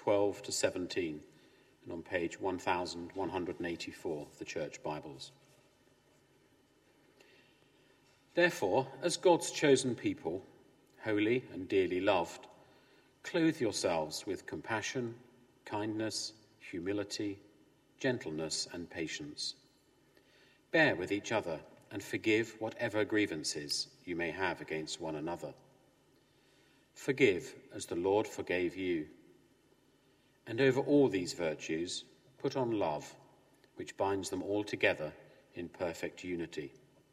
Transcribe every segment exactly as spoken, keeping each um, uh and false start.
twelve to seventeen, and on page one thousand one hundred eighty-four of the Church Bibles. Therefore, as God's chosen people, holy and dearly loved, clothe yourselves with compassion, kindness, humility, gentleness, and patience. Bear with each other and forgive whatever grievances you may have against one another. Forgive as the Lord forgave you. And over all these virtues, put on love, which binds them all together in perfect unity.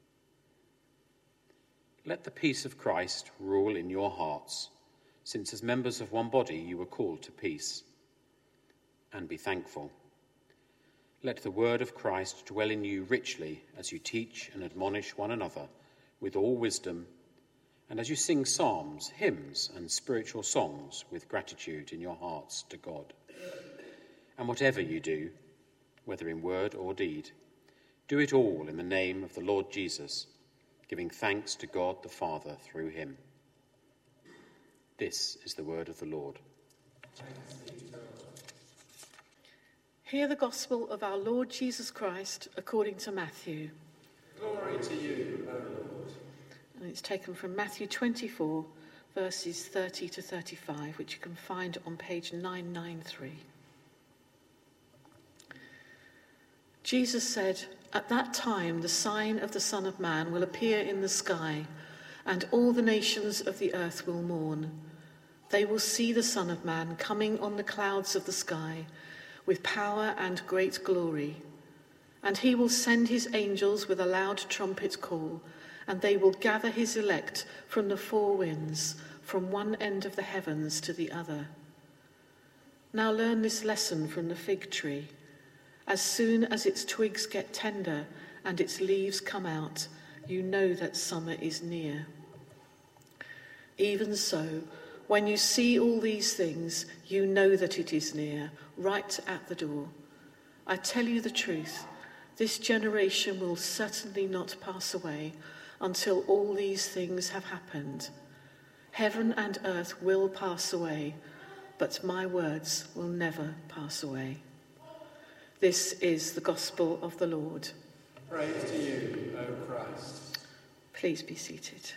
Let the peace of Christ rule in your hearts, since as members of one body you were called to peace. And be thankful. Let the word of Christ dwell in you richly as you teach and admonish one another with all wisdom, and as you sing psalms, hymns, and spiritual songs with gratitude in your hearts to God. And whatever you do, whether in word or deed, do it all in the name of the Lord Jesus, giving thanks to God the Father through him. This is the word of the Lord. Hear the gospel of our Lord Jesus Christ according to Matthew. Glory to you, O Lord. And it's taken from Matthew twenty-four, verses thirty to thirty-five, which you can find on page nine ninety-three. Jesus said, "At that time the sign of the Son of Man will appear in the sky, and all the nations of the earth will mourn. They will see the Son of Man coming on the clouds of the sky, with power and great glory. And he will send his angels with a loud trumpet call, and they will gather his elect from the four winds, from one end of the heavens to the other. Now learn this lesson from the fig tree. As soon as its twigs get tender and its leaves come out, you know that summer is near. Even so, when you see all these things, you know that it is near, right at the door. I tell you the truth, this generation will certainly not pass away until all these things have happened. Heaven and earth will pass away, but my words will never pass away." This is the gospel of the Lord. Praise to you, O Christ. Please be seated.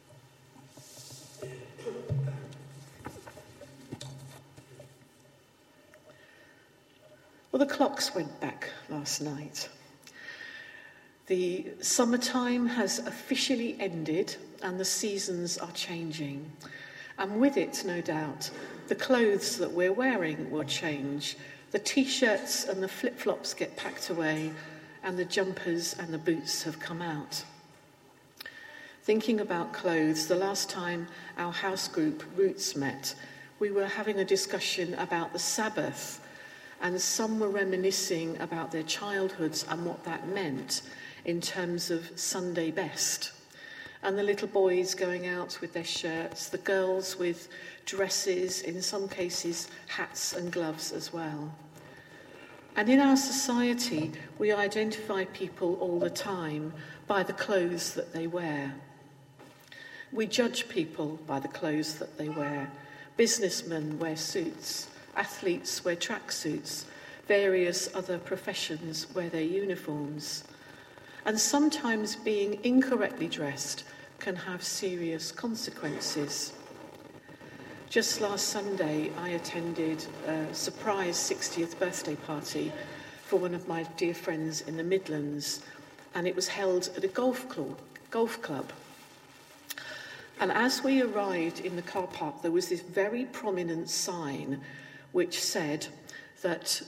Well, the clocks went back last night. The summertime has officially ended and the seasons are changing. And with it, no doubt, the clothes that we're wearing will change. The t-shirts and the flip-flops get packed away and the jumpers and the boots have come out. Thinking about clothes, the last time our house group Roots met, we were having a discussion about the Sabbath, and some were reminiscing about their childhoods and what that meant in terms of Sunday best. And the little boys going out with their shirts, the girls with dresses, in some cases hats and gloves as well. And in our society, we identify people all the time by the clothes that they wear. We judge people by the clothes that they wear. Businessmen wear suits, athletes wear tracksuits, various other professions wear their uniforms. And sometimes being incorrectly dressed can have serious consequences. Just last Sunday, I attended a surprise sixtieth birthday party for one of my dear friends in the Midlands, and it was held at a golf club. Golf club. And as we arrived in the car park, there was this very prominent sign which said that,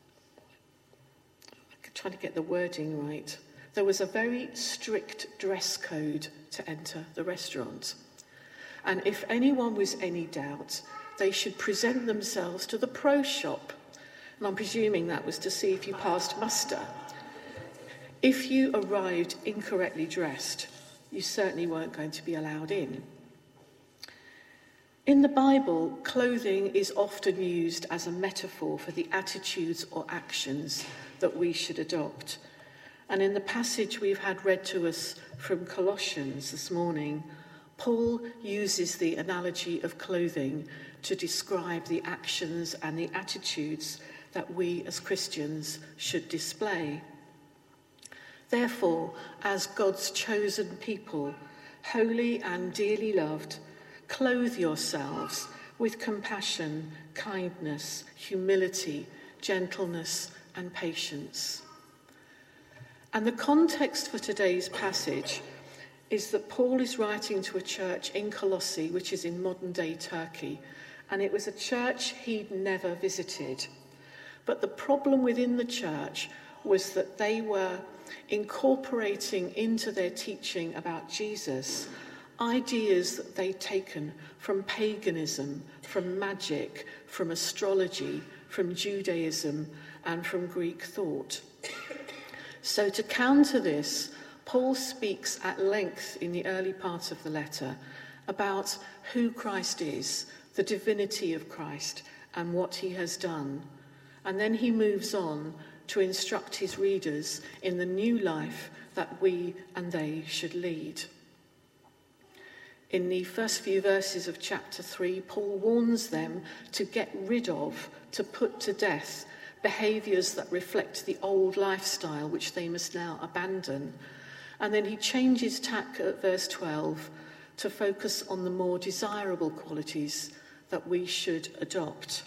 I'm trying to get the wording right, there was a very strict dress code to enter the restaurant. And if anyone was any doubt, they should present themselves to the pro shop. And I'm presuming that was to see if you passed muster. If you arrived incorrectly dressed, you certainly weren't going to be allowed in. In the Bible, clothing is often used as a metaphor for the attitudes or actions that we should adopt. And in the passage we've had read to us from Colossians this morning, Paul uses the analogy of clothing to describe the actions and the attitudes that we as Christians should display. Therefore, as God's chosen people, holy and dearly loved, clothe yourselves with compassion, kindness, humility, gentleness, and patience. And the context for today's passage is that Paul is writing to a church in Colossae, which is in modern-day Turkey, and it was a church he'd never visited. But the problem within the church was that they were incorporating into their teaching about Jesus ideas that they'd taken from paganism, from magic, from astrology, from Judaism, and from Greek thought. So to counter this, Paul speaks at length in the early part of the letter about who Christ is, the divinity of Christ, and what he has done. And then he moves on to instruct his readers in the new life that we and they should lead. In the first few verses of chapter three, Paul warns them to get rid of, to put to death, behaviours that reflect the old lifestyle which they must now abandon. And then he changes tack at verse twelve to focus on the more desirable qualities that we should adopt.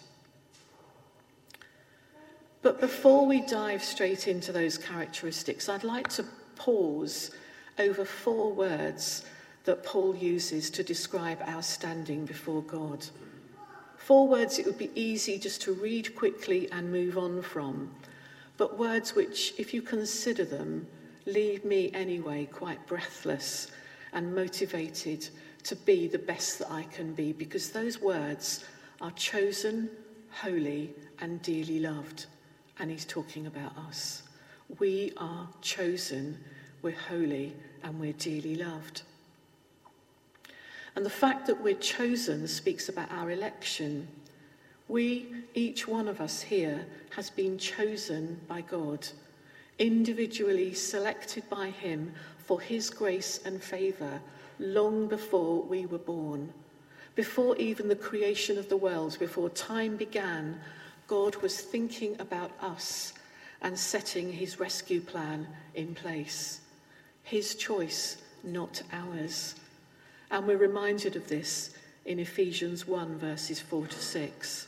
But before we dive straight into those characteristics, I'd like to pause over four words that Paul uses to describe our standing before God. Four words it would be easy just to read quickly and move on from, but words which, if you consider them, leave me anyway quite breathless and motivated to be the best that I can be, because those words are chosen, holy, and dearly loved. And he's talking about us. We are chosen, we're holy, and we're dearly loved. And the fact that we're chosen speaks about our election. We, each one of us here, has been chosen by God, individually selected by him for his grace and favour long before we were born. Before even the creation of the world, before time began, God was thinking about us and setting his rescue plan in place. His choice, not ours. And we're reminded of this in Ephesians one, verses four to six.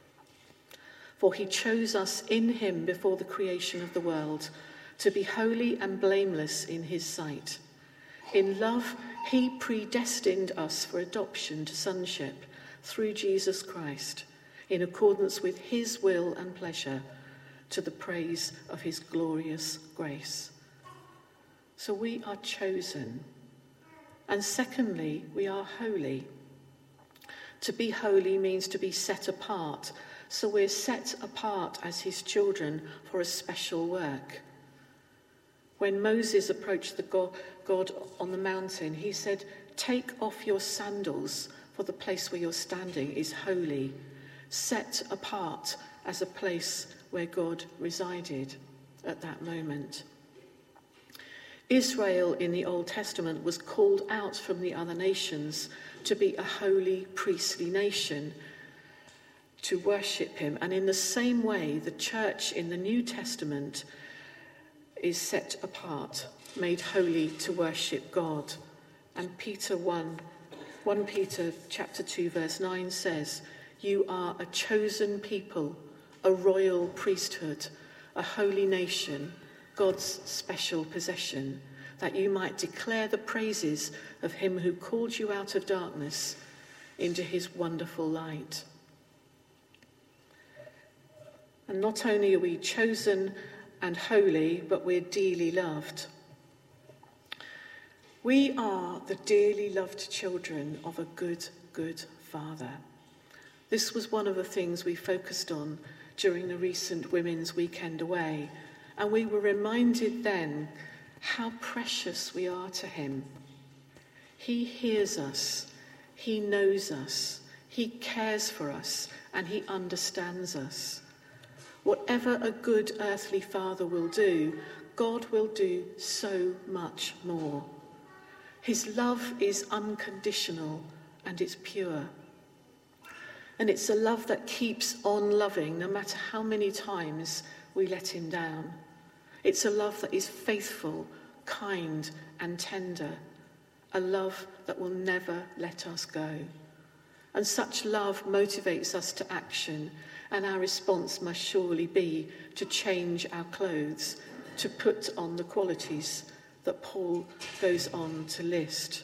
For he chose us in him before the creation of the world to be holy and blameless in his sight. In love, he predestined us for adoption to sonship through Jesus Christ, in accordance with his will and pleasure, to the praise of his glorious grace. So we are chosen. And secondly, we are holy. To be holy means to be set apart. So we're set apart as his children for a special work. When Moses approached the God on the mountain, he said, "Take off your sandals, for the place where you're standing is holy, set apart as a place where God resided at that moment." Israel in the Old Testament was called out from the other nations to be a holy priestly nation, to worship him. And in the same way, the church in the New Testament is set apart, made holy to worship God. And Peter one, First Peter chapter two, verse nine says, "You are a chosen people, a royal priesthood, a holy nation, God's special possession, that you might declare the praises of him who called you out of darkness into his wonderful light." And not only are we chosen and holy, but we're dearly loved. We are the dearly loved children of a good, good Father. This was one of the things we focused on during the recent Women's Weekend Away, and we were reminded then how precious we are to him. He hears us, he knows us, he cares for us, and he understands us. Whatever a good earthly father will do, God will do so much more. His love is unconditional and it's pure. And it's a love that keeps on loving no matter how many times we let him down. It's a love that is faithful, kind, and tender. A love that will never let us go. And such love motivates us to action, and our response must surely be to change our clothes, to put on the qualities that Paul goes on to list.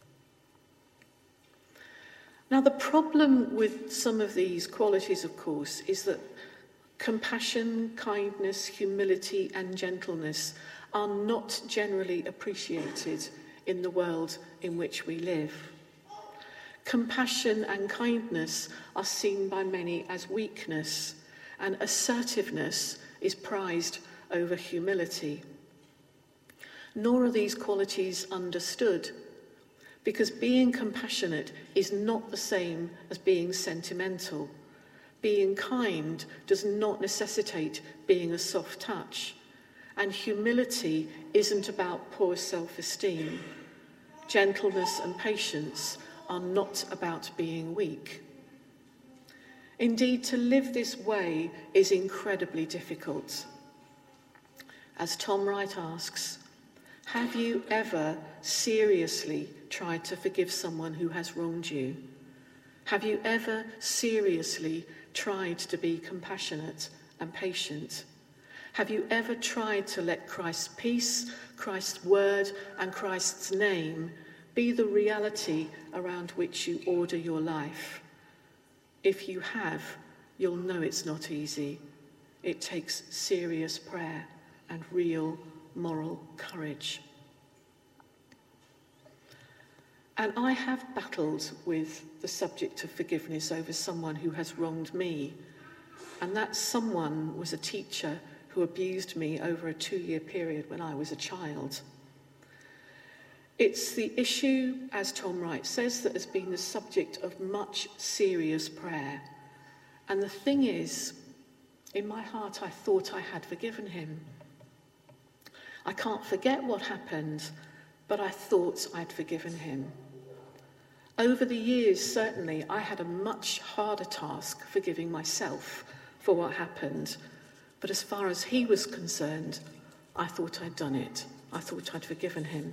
Now, the problem with some of these qualities, of course, is that compassion, kindness, humility, and gentleness are not generally appreciated in the world in which we live. Compassion and kindness are seen by many as weakness, and assertiveness is prized over humility. Nor are these qualities understood, because being compassionate is not the same as being sentimental. Being kind does not necessitate being a soft touch, and humility isn't about poor self-esteem. Gentleness and patience are not about being weak. Indeed, to live this way is incredibly difficult. As Tom Wright asks, have you ever seriously tried to forgive someone who has wronged you? Have you ever seriously tried to be compassionate and patient? Have you ever tried to let Christ's peace, Christ's word, and Christ's name be the reality around which you order your life? If you have, you'll know it's not easy. It takes serious prayer and real moral courage. And I have battled with the subject of forgiveness over someone who has wronged me. And that someone was a teacher who abused me over a two-year period when I was a child. It's the issue, as Tom Wright says, that has been the subject of much serious prayer. And the thing is, in my heart, I thought I had forgiven him. I can't forget what happened, but I thought I'd forgiven him. Over the years, certainly, I had a much harder task forgiving myself for what happened. But as far as he was concerned, I thought I'd done it. I thought I'd forgiven him.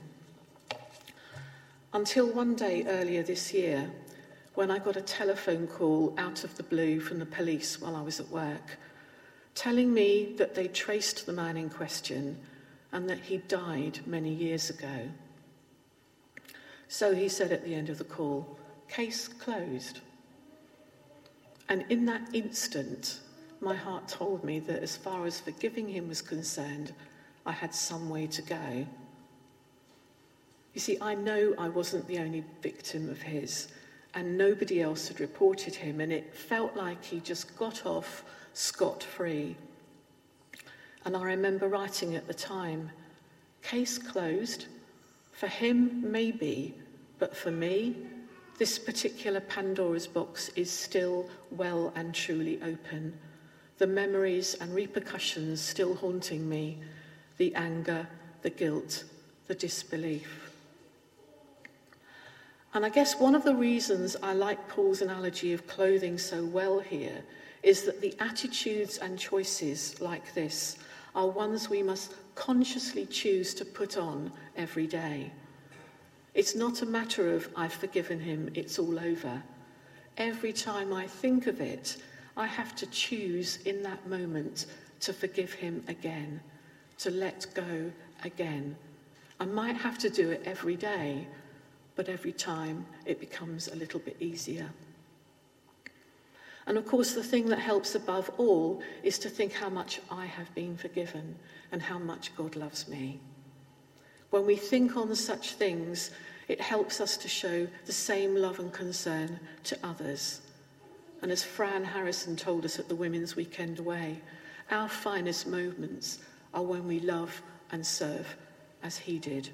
Until one day earlier this year, when I got a telephone call out of the blue from the police while I was at work, telling me that they traced the man in question and that he died many years ago. So he said at the end of the call, "Case closed." And in that instant, my heart told me that as far as forgiving him was concerned, I had some way to go. You see, I know I wasn't the only victim of his, and nobody else had reported him, and it felt like he just got off scot-free. And I remember writing at the time, "Case closed. For him, maybe, but for me, this particular Pandora's box is still well and truly open. The memories and repercussions still haunting me, the anger, the guilt, the disbelief." And I guess one of the reasons I like Paul's analogy of clothing so well here is that the attitudes and choices like this are ones we must consciously choose to put on every day. It's not a matter of "I've forgiven him, it's all over." Every time I think of it, I have to choose in that moment to forgive him again, to let go again. I might have to do it every day, but every time it becomes a little bit easier. And of course, the thing that helps above all is to think how much I have been forgiven and how much God loves me. When we think on such things, it helps us to show the same love and concern to others. And as Fran Harrison told us at the Women's Weekend Away, our finest moments are when we love and serve as he did.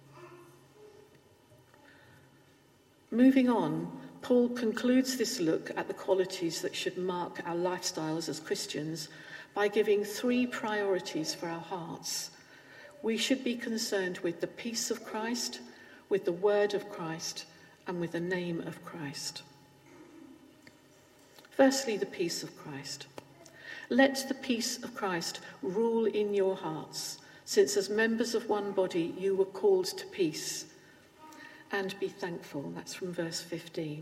Moving on, Paul concludes this look at the qualities that should mark our lifestyles as Christians by giving three priorities for our hearts. We should be concerned with the peace of Christ, with the word of Christ, and with the name of Christ. Firstly, the peace of Christ. Let the peace of Christ rule in your hearts, since as members of one body you were called to peace. And be thankful. That's from verse fifteen.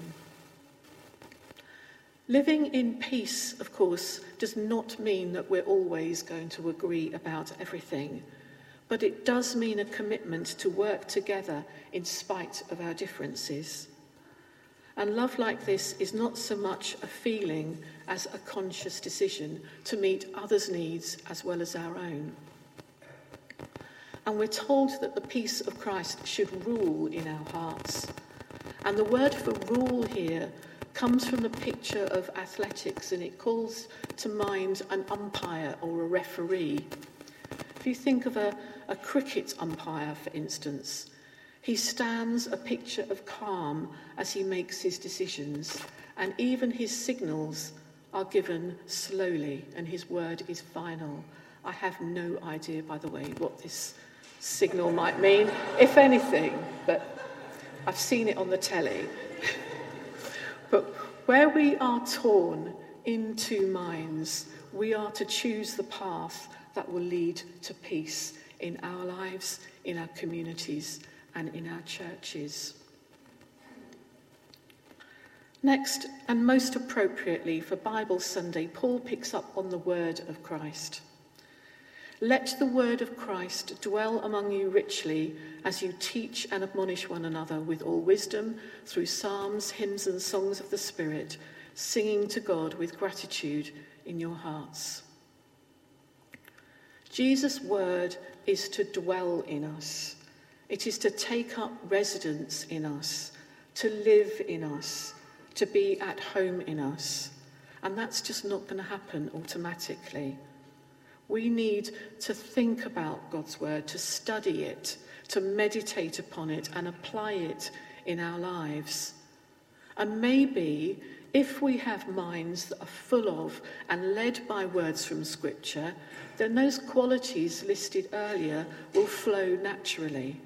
Living in peace, of course, does not mean that we're always going to agree about everything, but it does mean a commitment to work together in spite of our differences. And love like this is not so much a feeling as a conscious decision to meet others' needs as well as our own. And we're told that the peace of Christ should rule in our hearts. And the word for rule here comes from the picture of athletics, and it calls to mind an umpire or a referee. If you think of a, a cricket umpire, for instance, he stands a picture of calm as he makes his decisions, and even his signals are given slowly, and his word is final. I have no idea, by the way, what this signal might mean, if anything, but I've seen it on the telly. But where we are torn in two minds, we are to choose the path that will lead to peace in our lives, in our communities, and in our churches. Next, and most appropriately for Bible Sunday, Paul picks up on the word of Christ. Let the word of Christ dwell among you richly as you teach and admonish one another with all wisdom through psalms, hymns and songs of the Spirit, singing to God with gratitude in your hearts. Jesus' word is to dwell in us. It is to take up residence in us, to live in us, to be at home in us. And that's just not going to happen automatically. We need to think about God's word, to study it, to meditate upon it and apply it in our lives. And maybe if we have minds that are full of and led by words from Scripture, then those qualities listed earlier will flow naturally.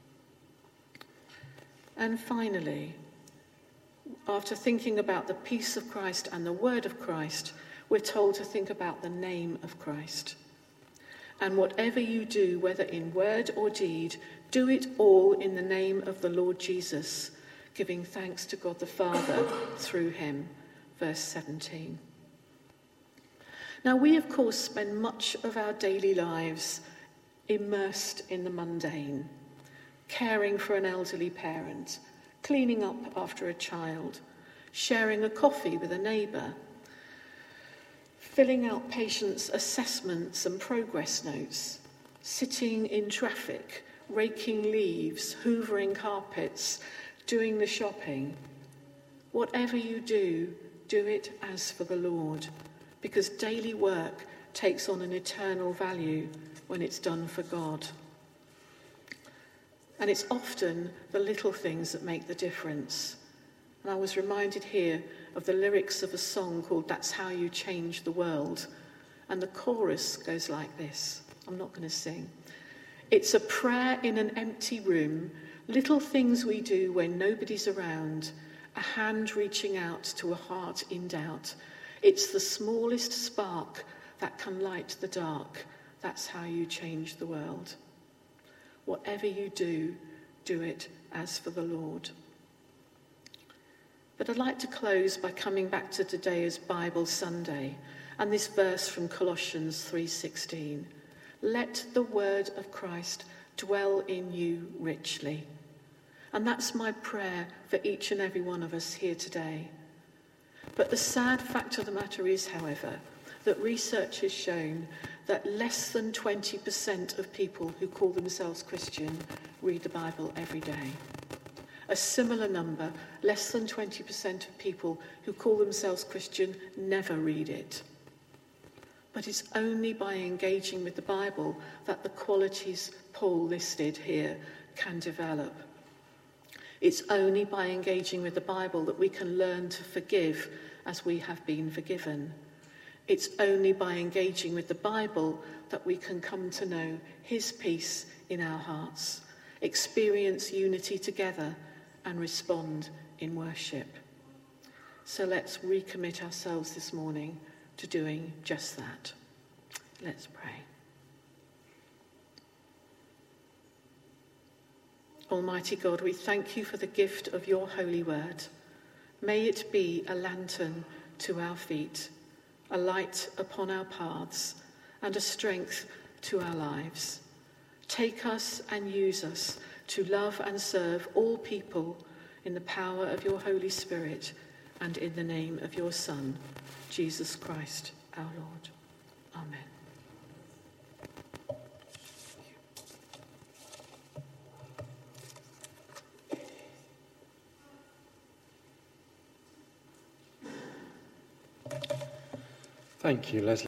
And finally, after thinking about the peace of Christ and the word of Christ, we're told to think about the name of Christ. And whatever you do, whether in word or deed, do it all in the name of the Lord Jesus, giving thanks to God the Father through him. Verse seventeen. Now we, of course, spend much of our daily lives immersed in the mundane, caring for an elderly parent, cleaning up after a child, sharing a coffee with a neighbour, filling out patients' assessments and progress notes, sitting in traffic, raking leaves, hoovering carpets, doing the shopping. Whatever you do, do it as for the Lord, because daily work takes on an eternal value when it's done for God. And it's often the little things that make the difference. And I was reminded here of the lyrics of a song called That's How You Change the World. And the chorus goes like this. I'm not going to sing. It's a prayer in an empty room, little things we do when nobody's around, a hand reaching out to a heart in doubt. It's the smallest spark that can light the dark. That's how you change the world. Whatever you do, do it as for the Lord. But I'd like to close by coming back to today as Bible Sunday and this verse from Colossians three sixteen. Let the word of Christ dwell in you richly. And that's my prayer for each and every one of us here today. But the sad fact of the matter is, however, that research has shown that less than twenty percent of people who call themselves Christian read the Bible every day. A similar number, less than twenty percent of people who call themselves Christian never read it. But it's only by engaging with the Bible that the qualities Paul listed here can develop. It's only by engaging with the Bible that we can learn to forgive as we have been forgiven. It's only by engaging with the Bible that we can come to know his peace in our hearts, experience unity together, and respond in worship. So let's recommit ourselves this morning to doing just that. Let's pray. Almighty God, we thank you for the gift of your holy word. May it be a lantern to our feet, a light upon our paths, and a strength to our lives. Take us and use us to love and serve all people in the power of your Holy Spirit and in the name of your Son, Jesus Christ, our Lord. Amen. Thank you, Leslie.